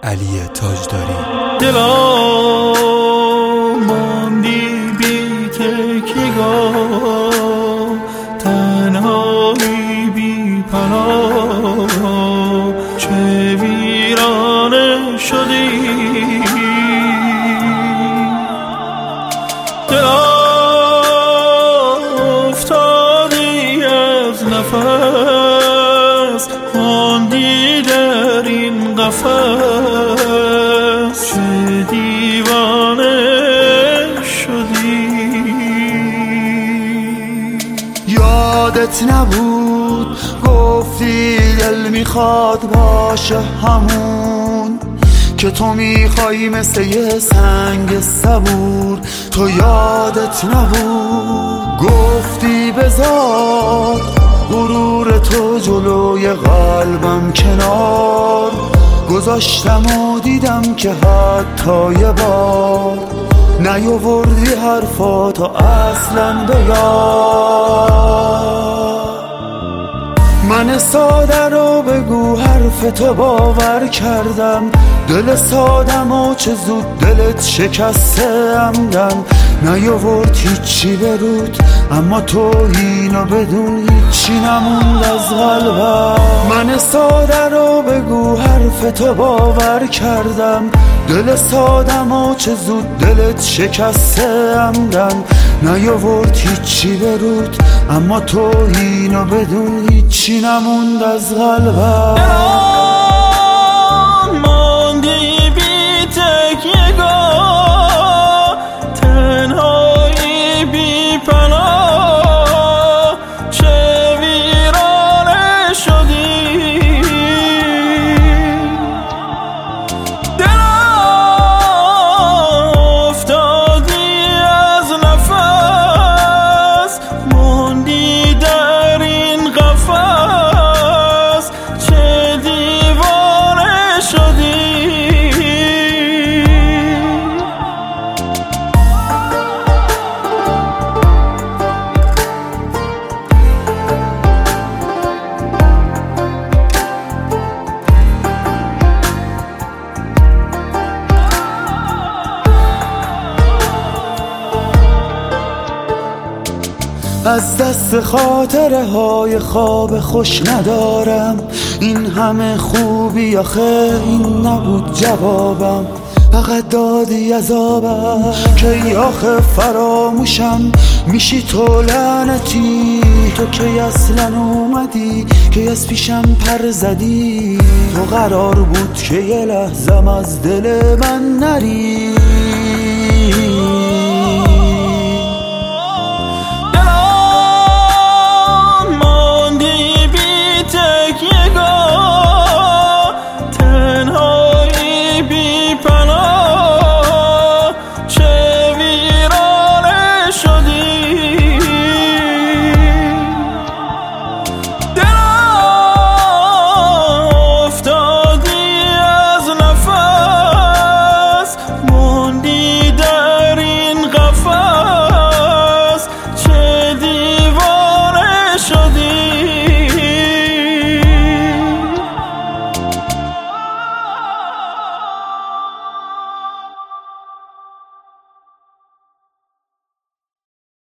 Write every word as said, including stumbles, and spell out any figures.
علی تاجداری. دلا ماندی بی تکیه‌گاه، تنهایی بی پناه، چه ویرانه شدی. دلا افتادی از نفس، ماندی در این قفس، چه دیوانه شدی. یادت نبود گفتی دل میخواد باشه همون که تو میخوایی مثل یه سنگ صبور. تو یادت نبود گفتی بذار غرور تو جلوی قلبم کنار. گذاشتم و دیدم که حتی یه بار نیاوردی حرفاتو اصلا به یاد. من ساده رو بگو حرف تو باور کردم، دل سادم و چه زود دلت شکسته عمدن. نیاورد هیچی برود اما تو اینو بدون هیچی نموند از قلبم. من ساده رو بگو حرف تو باور کردم، دل سادم و چه زود دلت شکسته عمدن. نیاورد هیچی برود اما تو اینو بدون هیچی نموند از قلبم. ماندی بی تکیه‌گاه، تنهایی بی پناه، چه ویرانه شدی. دلا افتادی از نفس، ماندی در این قفس، چه دیوانه شدی. از دست خاطره های خواب خوش ندارم، این همه خوبی آخه این نبود جوابم. فقط دادی عذابم که آخه فراموشم میشی تو لعنتی. تو کی اصلا اومدی که از پیشم پر زدی. تو قرار بود که یه لحظم از دل من نری. ماندی بی تکیه‌گاه،